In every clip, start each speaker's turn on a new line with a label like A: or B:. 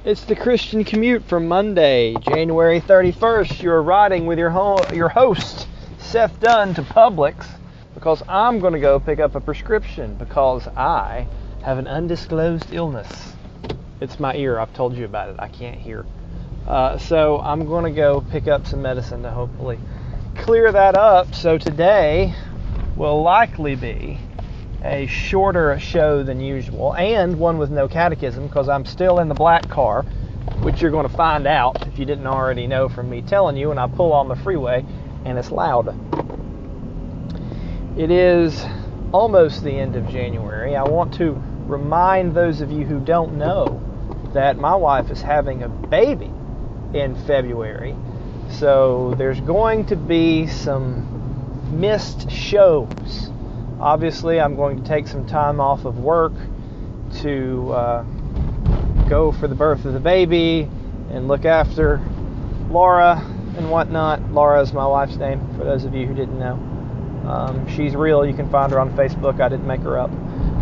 A: It's the Christian Commute for Monday, January 31st. You're riding with your host, Seth Dunn, to Publix because I'm going to go pick up a prescription because I have an undisclosed illness. It's my ear. I've told you about it. I can't hear. So I'm going to go pick up some medicine to hopefully clear that up. So today will likely be a shorter show than usual, and one with no catechism because I'm still in the black car, which you're going to find out if you didn't already know from me telling you when I pull on the freeway and it's loud. It is almost the end of January. I want to remind those of you who don't know that my wife is having a baby in February, so there's going to be some missed shows. Obviously, I'm going to take some time off of work to go for the birth of the baby and look after Laura and whatnot. Laura is my wife's name, for those of you who didn't know. She's real. You can find her on Facebook. I didn't make her up.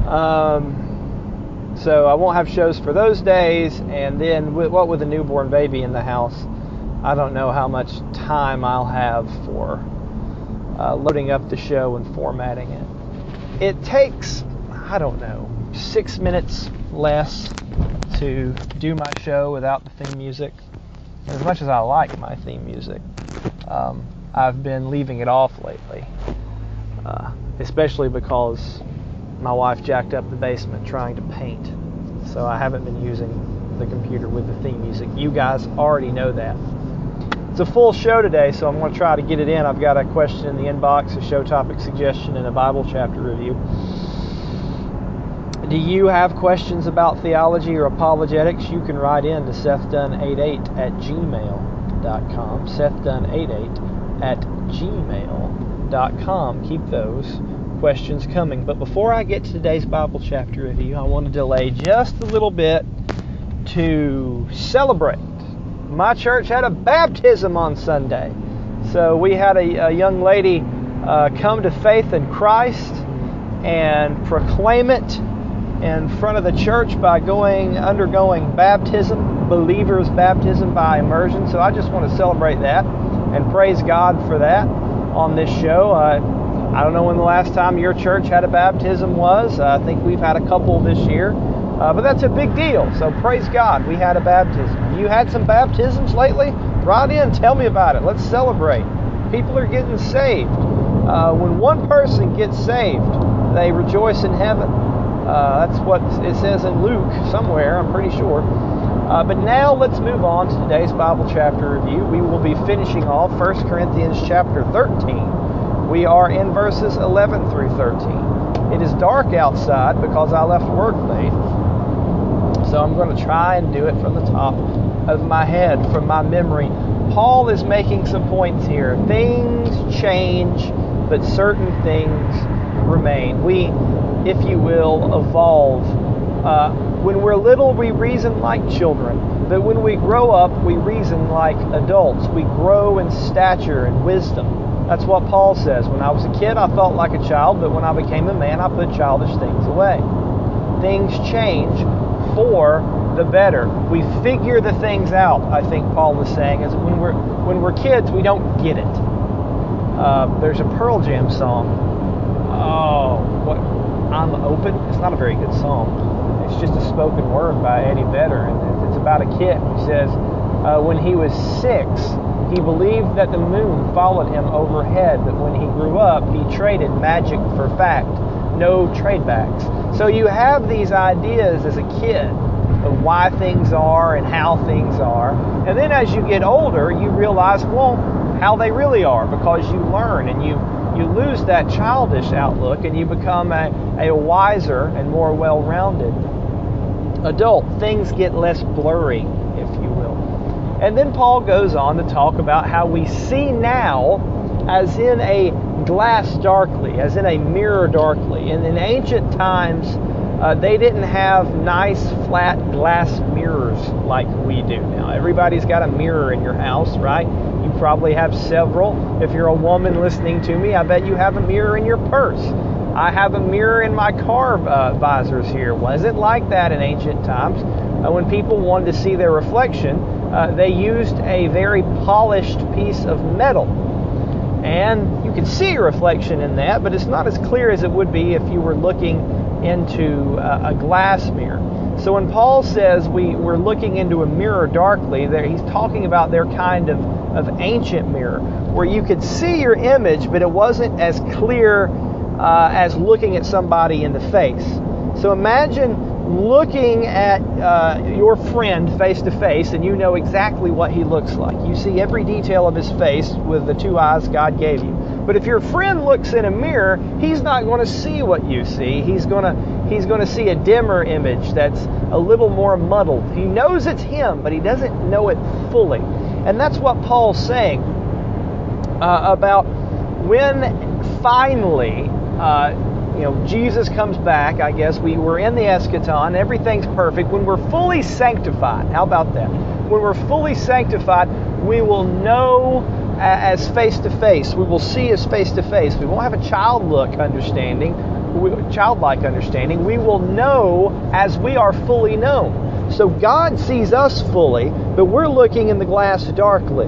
A: So I won't have shows for those days. And then, what with a newborn baby in the house, I don't know how much time I'll have for loading up the show and formatting it. It takes, 6 minutes less to do my show without the theme music. As much as I like my theme music, I've been leaving it off lately, especially because my wife jacked up the basement trying to paint. So I haven't been using the computer with the theme music. You guys already know that. It's a full show today, so I'm going to try to get it in. I've got a question in the inbox, a show topic suggestion, and a Bible chapter review. Do you have questions about theology or apologetics? You can write in to sethdunn88@gmail.com. sethdunn88@gmail.com. Keep those questions coming. But before I get to today's Bible chapter review, I want to delay just a little bit to celebrate. My church had a baptism on Sunday. So we had a young lady come to faith in Christ and proclaim it in front of the church by undergoing baptism, believer's baptism by immersion. So I just want to celebrate that and praise God for that on this show. I don't know when the last time your church had a baptism was. I think we've had a couple this year. But that's a big deal. So praise God, we had a baptism. You had some baptisms lately? Write in, tell me about it. Let's celebrate. People are getting saved. When one person gets saved, they rejoice in heaven. That's what it says in Luke somewhere, I'm pretty sure. But now let's move on to today's Bible chapter review. We will be finishing off 1 Corinthians chapter 13. We are in verses 11 through 13. It is dark outside because I left work late. So I'm going to try and do it from the top of my head, from my memory. Paul is making some points here. Things change, but certain things remain. We, if you will, evolve. When we're little, we reason like children. But when we grow up, we reason like adults. We grow in stature and wisdom. That's what Paul says. When I was a kid, I felt like a child, but when I became a man, I put childish things away. Things change for the better. We figure the things out, I think Paul is saying, is when we're kids, we don't get it. There's a Pearl Jam song. I'm Open. It's not a very good song. It's just a spoken word by Eddie Vedder, and it's about a kid who says when he was 6, he believed that the moon followed him overhead, but when he grew up, he traded magic for fact. No tradebacks. So you have these ideas as a kid of why things are and how things are. And then as you get older, you realize, how they really are, because you learn and you lose that childish outlook and you become a wiser and more well-rounded adult. Things get less blurry, if you will. And then Paul goes on to talk about how we see now as in a glass darkly, as in a mirror darkly. And in ancient times, they didn't have nice flat glass mirrors like we do now. Everybody's got a mirror in your house, right? You probably have several. If you're a woman listening to me, I bet you have a mirror in your purse. I have a mirror in my car visors here. Wasn't like that in ancient times. when people wanted to see their reflection, they used a very polished piece of metal. And you can see your reflection in that, but it's not as clear as it would be if you were looking into a glass mirror. So when Paul says we're looking into a mirror darkly, he's talking about their kind of ancient mirror, where you could see your image, but it wasn't as clear as looking at somebody in the face. So imagine looking at your friend face to face, and you know exactly what he looks like. You see every detail of his face with the two eyes God gave you. But if your friend looks in a mirror, he's not going to see what you see. He's going to see a dimmer image that's a little more muddled. He knows it's him, but he doesn't know it fully. And that's what Paul's saying about when finally Jesus comes back. I guess we're in the eschaton, everything's perfect. When we're fully sanctified, how about that? When we're fully sanctified, we will know as face to face. We will see as face to face. We won't have a childlike understanding. We will know as we are fully known. So God sees us fully, but we're looking in the glass darkly.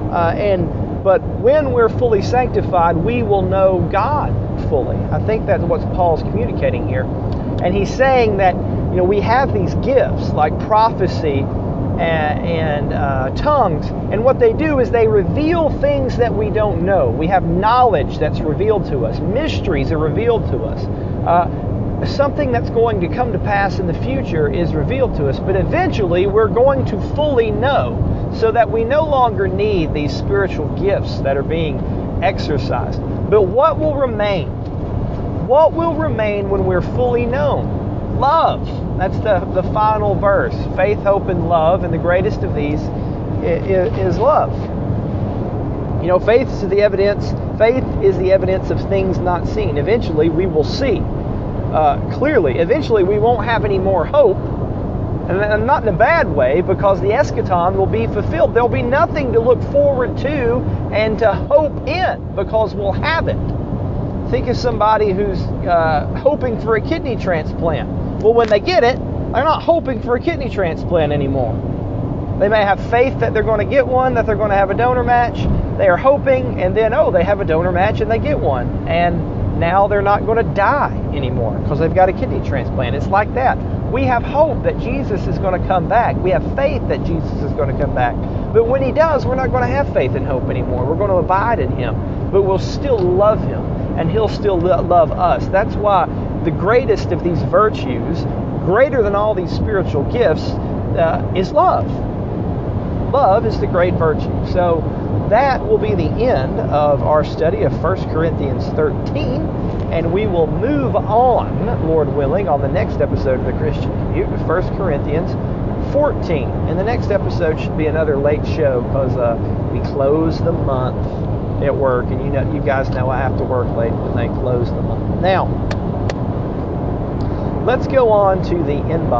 A: But when we're fully sanctified, we will know God fully. I think that's what Paul's communicating here. And he's saying that we have these gifts like prophecy and tongues, and what they do is they reveal things that we don't know. We have knowledge that's revealed to us. Mysteries are revealed to us. Something that's going to come to pass in the future is revealed to us, but eventually we're going to fully know, so that we no longer need these spiritual gifts that are being exercised. But what will remain? What will remain when we're fully known? Love. That's the final verse. Faith, hope, and love, and the greatest of these is love. Faith is the evidence of things not seen. Eventually, we will see clearly. Eventually, we won't have any more hope, and not in a bad way, because the eschaton will be fulfilled. There'll be nothing to look forward to and to hope in, because we'll have it. Think of somebody who's hoping for a kidney transplant. Well, when they get it, they're not hoping for a kidney transplant anymore. They may have faith that they're going to get one, that they're going to have a donor match. They are hoping, and then, they have a donor match and they get one. And now they're not going to die anymore because they've got a kidney transplant. It's like that. We have hope that Jesus is going to come back. We have faith that Jesus is going to come back. But when he does, we're not going to have faith and hope anymore. We're going to abide in him. But we'll still love him, and he'll still love us. That's why the greatest of these virtues, greater than all these spiritual gifts, is love. Love is the great virtue. So that will be the end of our study of 1 Corinthians 13, and we will move on, Lord willing, on the next episode of the Christian Commute to 1 Corinthians 14. And the next episode should be another late show because we close the month at work, and you guys know I have to work late when they close the month. Now, let's go on to the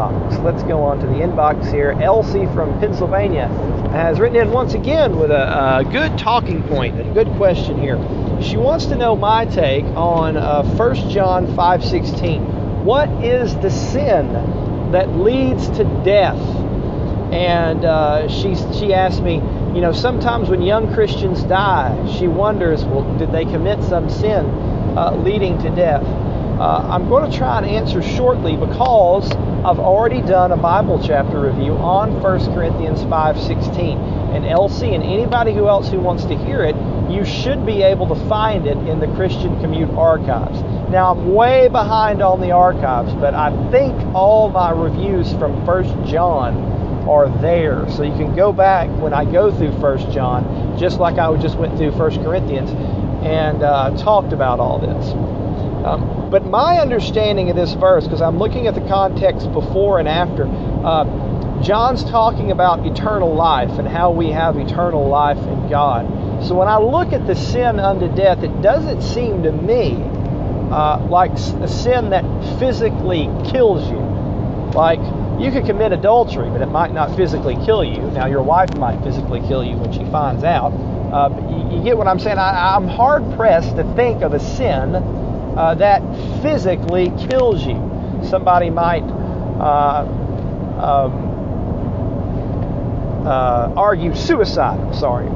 A: inbox here. Elsie from Pennsylvania has written in once again with a good talking point, a good question here. She wants to know my take on 1 John 5:16. What is the sin that leads to death? And she asked me, sometimes when young Christians die, she wonders, well, did they commit some sin leading to death? I'm going to try and answer shortly because I've already done a Bible chapter review on 1 Corinthians 5:16. And Elsie and anybody else who wants to hear it, you should be able to find it in the Christian Commute archives. Now, I'm way behind on the archives, but I think all my reviews from 1 John are there. So you can go back when I go through 1 John, just like I just went through 1 Corinthians, and talked about all this. But my understanding of this verse, because I'm looking at the context before and after, John's talking about eternal life and how we have eternal life in God. So when I look at the sin unto death, it doesn't seem to me like a sin that physically kills you. Like, you could commit adultery, but it might not physically kill you. Now, your wife might physically kill you when she finds out. But you get what I'm saying? I'm hard-pressed to think of a sin that physically kills you. Somebody might argue suicide. I'm sorry.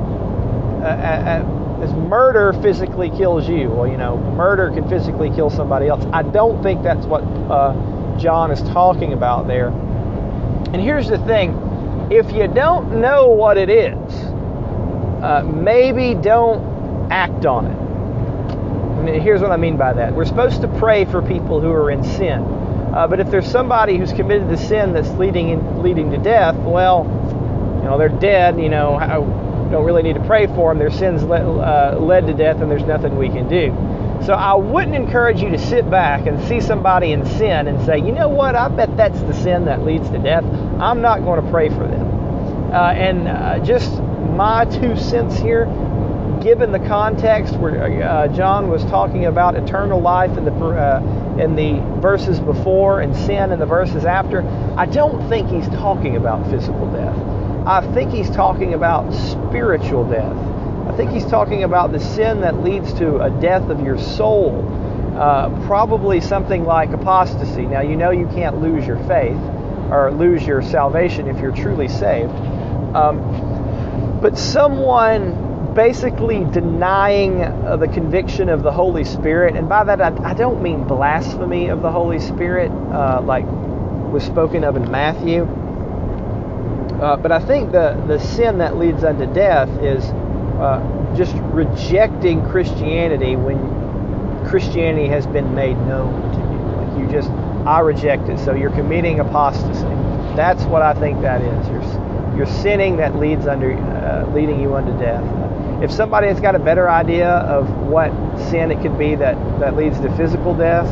A: As murder physically kills you. Well, murder can physically kill somebody else. I don't think that's what John is talking about there. And here's the thing. If you don't know what it is, maybe don't act on it. And here's what I mean by that. We're supposed to pray for people who are in sin. But if there's somebody who's committed the sin that's leading to death, well, they're dead. Don't really need to pray for them. Their sins led to death, and there's nothing we can do. So I wouldn't encourage you to sit back and see somebody in sin and say, you know what, I bet that's the sin that leads to death. I'm not going to pray for them. Just my 2 cents here, given the context where John was talking about eternal life in the verses before and sin in the verses after, I don't think he's talking about physical death. I think he's talking about spiritual death. I think he's talking about the sin that leads to a death of your soul, probably something like apostasy. Now, you can't lose your faith or lose your salvation if you're truly saved. But someone basically denying the conviction of the Holy Spirit, and by that I don't mean blasphemy of the Holy Spirit, like was spoken of in Matthew. But I think the sin that leads unto death is just rejecting Christianity when Christianity has been made known to you. Like I reject it, so you're committing apostasy. That's what I think that is. You're sinning that leading you unto death. If somebody has got a better idea of what sin it could be that leads to physical death,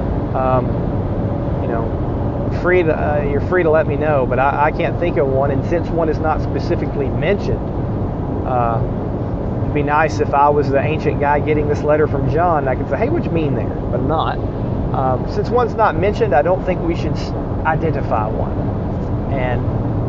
A: you're free to let me know, but I can't think of one. And since one is not specifically mentioned, it'd be nice if I was the ancient guy getting this letter from John. I could say, hey, what'd you mean there? But I'm not. Since one's not mentioned, I don't think we should identify one. And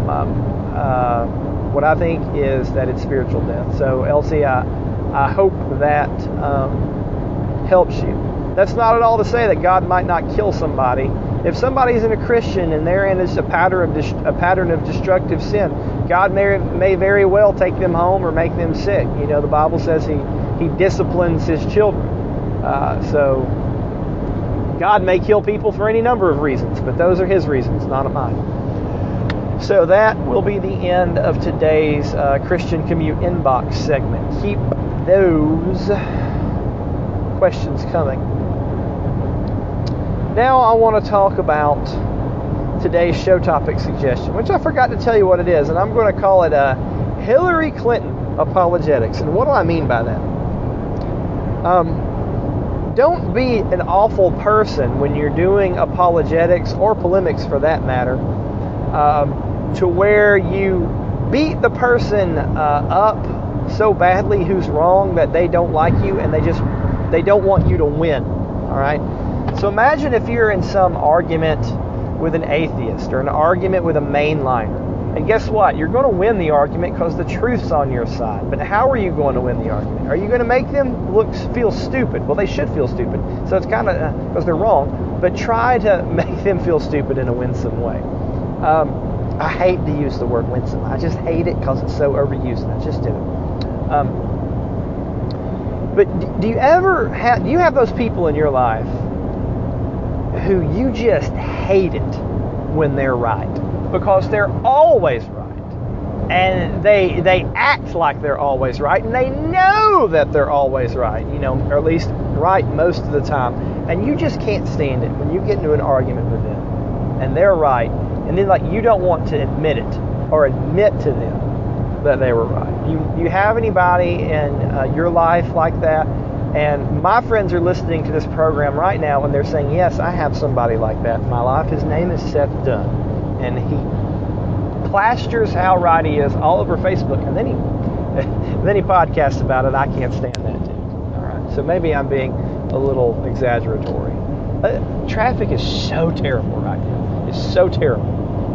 A: what I think is that it's spiritual death. So, Elsie, I hope that helps you. That's not at all to say that God might not kill somebody. If somebody's in a Christian and they're in a pattern of destructive sin, God may very well take them home or make them sick. The Bible says He disciplines His children. So God may kill people for any number of reasons, but those are His reasons, not mine. So that will be the end of today's Christian Commute Inbox segment. Keep those questions coming. Now I want to talk about today's show topic suggestion, which I forgot to tell you what it is, and I'm going to call it Hillary Clinton apologetics. And what do I mean by that? Don't be an awful person when you're doing apologetics or polemics for that matter, to where you beat the person up so badly who's wrong that they don't like you and they don't want you to win. All right? So imagine if you're in some argument with an atheist or an argument with a mainliner. And guess what? You're going to win the argument because the truth's on your side. But how are you going to win the argument? Are you going to make them feel stupid? Well, they should feel stupid. So it's kind of because they're wrong. But try to make them feel stupid in a winsome way. I hate to use the word winsome. I just hate it because it's so overused. I just do it. But do you have those people in your life who you just hate it when they're right? Because they're always right. And they act like they're always right. And they know that they're always right. Or at least right most of the time. And you just can't stand it when you get into an argument with them. And they're right. And then you don't want to admit it or admit to them that they were right. You have anybody in your life like that? And my friends are listening to this program right now and they're saying, yes, I have somebody like that in my life. His name is Seth Dunn. And he plasters how right he is all over Facebook. And then he podcasts about it. I can't stand that too. All right. So maybe I'm being a little exaggeratory. Traffic is so terrible right now. It's so terrible.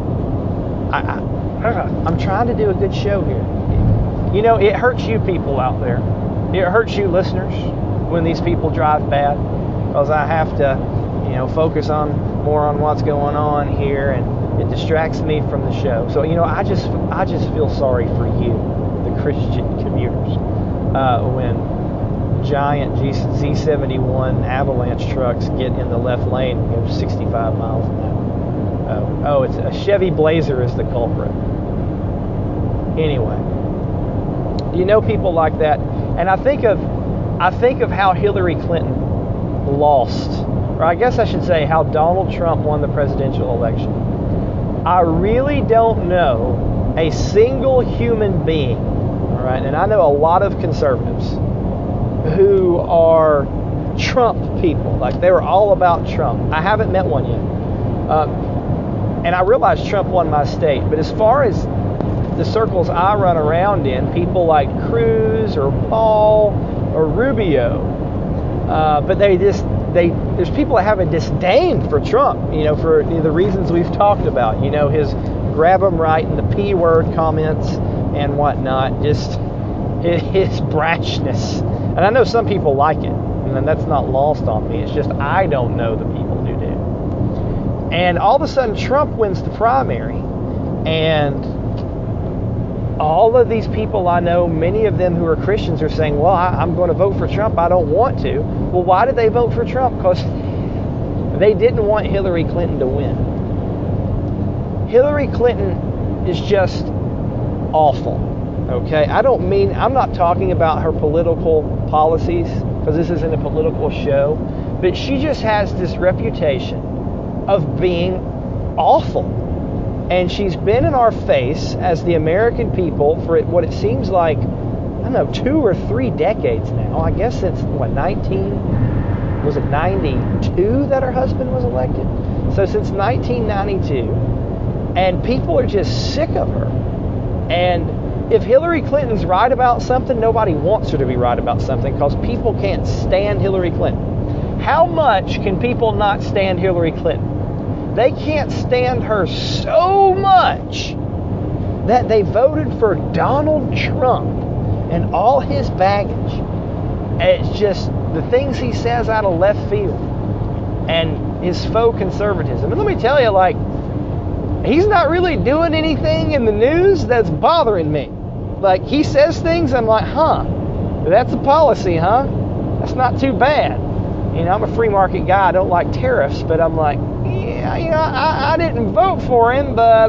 A: I'm trying to do a good show here. It hurts you people out there. It hurts you listeners when these people drive bad, because I have to, focus more on what's going on here, and It distracts me from the show. So, I just feel sorry for you, the Christian commuters, when giant Z71 avalanche trucks get in the left lane and go 65 miles an hour. It's a Chevy Blazer is the culprit. Anyway, people like that, and I think of how Hillary Clinton lost, or I guess I should say how Donald Trump won the presidential election. I really don't know a single human being, all right, and I know a lot of conservatives who are Trump people, like they were all about Trump. I haven't met one yet. And I realize Trump won my state, but as far as the circles I run around in, people like Cruz or Paul or Rubio, but there's people that have a disdain for Trump, for the reasons we've talked about, his grab 'em right and the P word comments and whatnot, just his brashness. And I know some people like it, and that's not lost on me. It's just I don't know the people who do. And all of a sudden, Trump wins the primary, and all of these people I know, many of them who are Christians, are saying, well, I'm going to vote for Trump. I don't want to. Well, why did they vote for Trump? Because they didn't want Hillary Clinton to win. Hillary Clinton is just awful. Okay? I'm not talking about her political policies, because this isn't a political show, but she just has this reputation of being awful. And she's been in our face as the American people for what it seems like, 2 or 3 decades now. I guess since, 92 that her husband was elected? So since 1992. And people are just sick of her. And if Hillary Clinton's right about something, nobody wants her to be right about something, because people can't stand Hillary Clinton. How much can people not stand Hillary Clinton? They can't stand her so much that they voted for Donald Trump and all his baggage. It's just the things he says out of left field and his faux conservatism. And let me tell you, he's not really doing anything in the news that's bothering me. He says things, I'm like, that's a policy, huh? That's not too bad. I'm a free market guy. I don't like tariffs, but I'm like, I didn't vote for him, but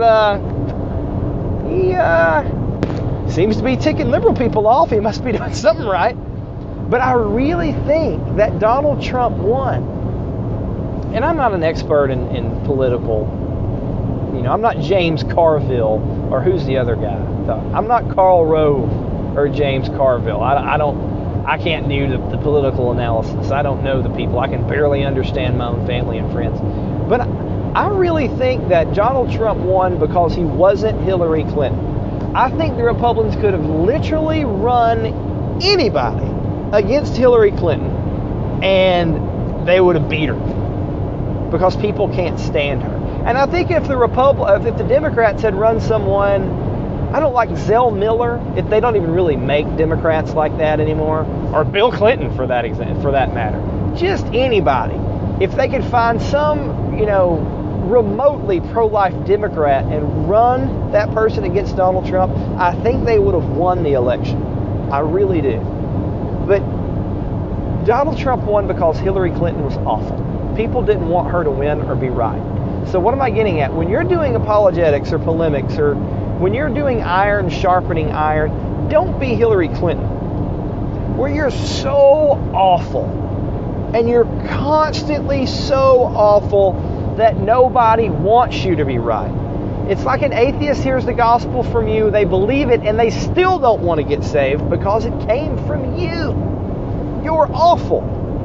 A: he seems to be ticking liberal people off. He must be doing something right. But I really think that Donald Trump won. And I'm not an expert in political, I'm not James Carville, or who's the other guy? I'm not Karl Rove or James Carville. I can't do the political analysis. I don't know the people. I can barely understand my own family and friends. But I really think that Donald Trump won because he wasn't Hillary Clinton. I think the Republicans could have literally run anybody against Hillary Clinton, and they would have beat her, because people can't stand her. And I think if the Democrats had run someone, I don't like Zell Miller, if they don't even really make Democrats like that anymore, or Bill Clinton for that matter, just anybody. If they could find some, remotely pro-life Democrat and run that person against Donald Trump, I think they would have won the election. I really do. But Donald Trump won because Hillary Clinton was awful. People didn't want her to win or be right. So what am I getting at? When you're doing apologetics or polemics, or when you're doing iron sharpening iron, don't be Hillary Clinton, where you're so awful and you're constantly so awful that nobody wants you to be right. It's like an atheist hears the gospel from you, they believe it, and they still don't want to get saved because it came from you. You're awful.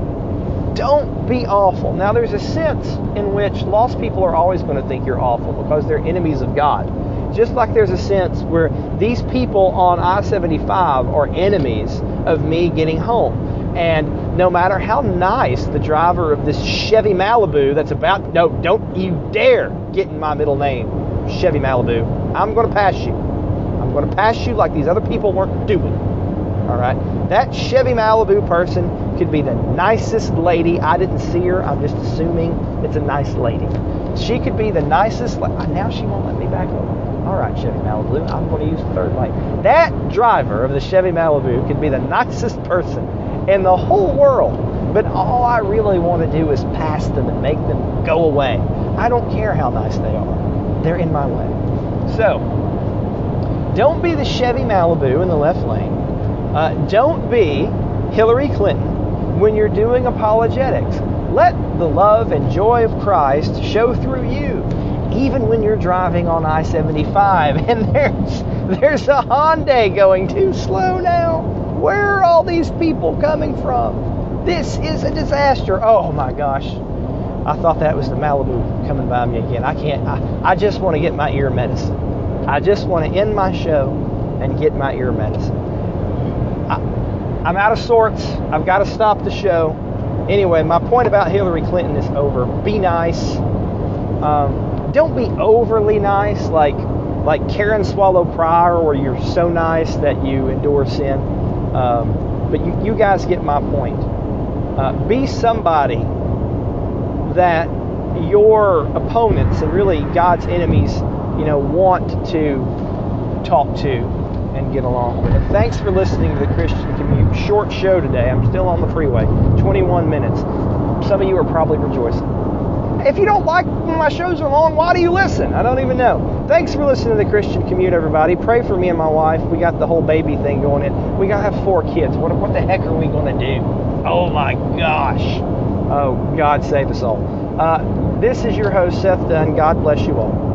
A: Don't be awful. Now, there's a sense in which lost people are always going to think you're awful because they're enemies of God. Just like there's a sense where these people on I-75 are enemies of me getting home. And no matter how nice the driver of this Chevy Malibu that's about... No, don't you dare get in my middle name, Chevy Malibu. I'm going to pass you. I'm going to pass you like these other people weren't doing. All right? That Chevy Malibu person could be the nicest lady. I didn't see her. I'm just assuming it's a nice lady. She could be the nicest. Now she won't let me back over. All right, Chevy Malibu, I'm going to use the third lane. That driver of the Chevy Malibu could be the nicest person in the whole world, but all I really want to do is pass them and make them go away. I don't care how nice they are. They're in my way. So, don't be the Chevy Malibu in the left lane. Don't be Hillary Clinton when you're doing apologetics. Let the love and joy of Christ show through you, even when you're driving on I-75 and there's a Hyundai going too slow now. Where are all these people coming from? This is a disaster. Oh my gosh. I thought that was the Malibu coming by me again. I just want to get my ear medicine. I just want to end my show and get my ear medicine. I'm out of sorts. I've got to stop the show. Anyway, my point about Hillary Clinton is over. Be nice. Don't be overly nice, like Karen Swallow Pryor, where you're so nice that you endure sin. But you guys get my point. Be somebody that your opponents and really God's enemies, want to talk to and get along with. And thanks for listening to the Christian Commute. Short show today. I'm still on the freeway. 21 minutes. Some of you are probably rejoicing. If you don't like when my shows are long, why do you listen? I don't even know. Thanks for listening to the Christian Commute, everybody. Pray for me and my wife. We got the whole baby thing going in. We got to have 4 kids. What the heck are we going to do? Oh my gosh. Oh, God save us all. This is your host, Seth Dunn. God bless you all.